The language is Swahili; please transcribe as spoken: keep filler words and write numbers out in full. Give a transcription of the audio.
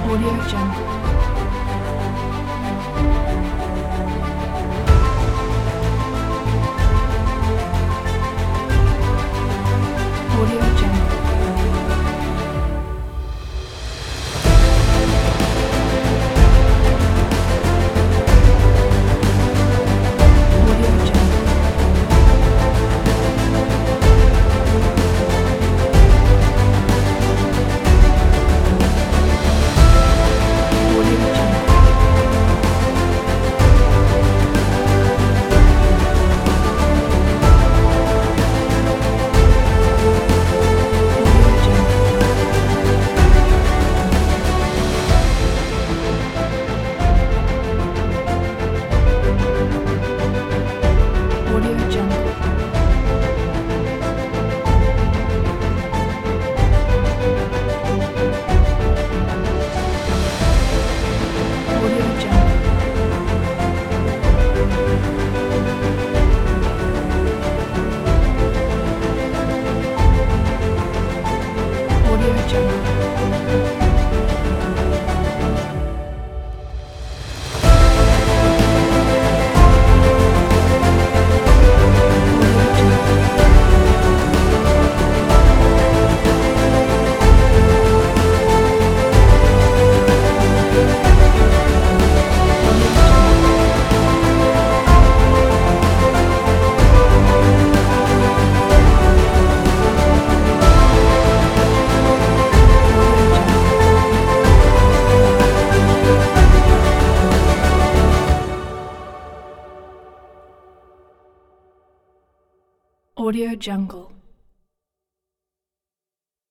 Audio Jungle. Audio Jungle. Audio Jungle. Audio Jungle. Audio Jungle. Audio Jungle. Audio Jungle. Audio Jungle. Audio Jungle. Audio Jungle. Audio Jungle. Audio Jungle.